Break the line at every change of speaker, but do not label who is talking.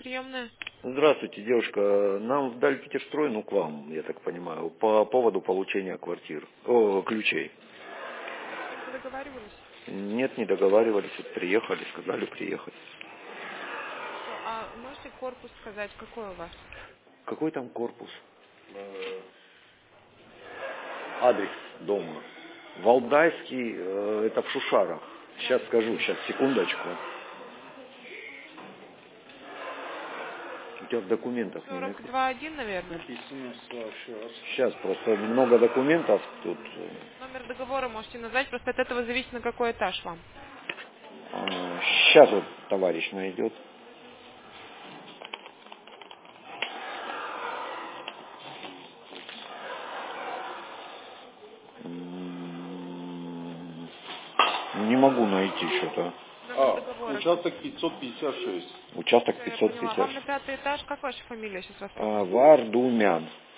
приемная.
Здравствуйте, девушка. Нам в Дальпетерстрой, к вам, я так понимаю, по поводу получения ключей.
Вы договаривались?
Нет, не договаривались, вот приехали, сказали приехать.
Хорошо. А можете корпус сказать, какой у вас?
Какой там корпус? Адрес дома. Валдайский, это в Шушарах. Сейчас скажу, сейчас, секундочку. У тебя в документах не написано.
42.1, наверное.
Написано сейчас.
Сейчас просто много документов тут.
Номер договора можете назвать, просто от этого зависит, на какой этаж вам.
Сейчас вот товарищ найдет. Не могу найти что-то.
Номер договора.
Участок 556.
Участок
Всё, я поняла. Вам
550.
на 5-й этаж. Как ваша фамилия сейчас вас?
Вардумян.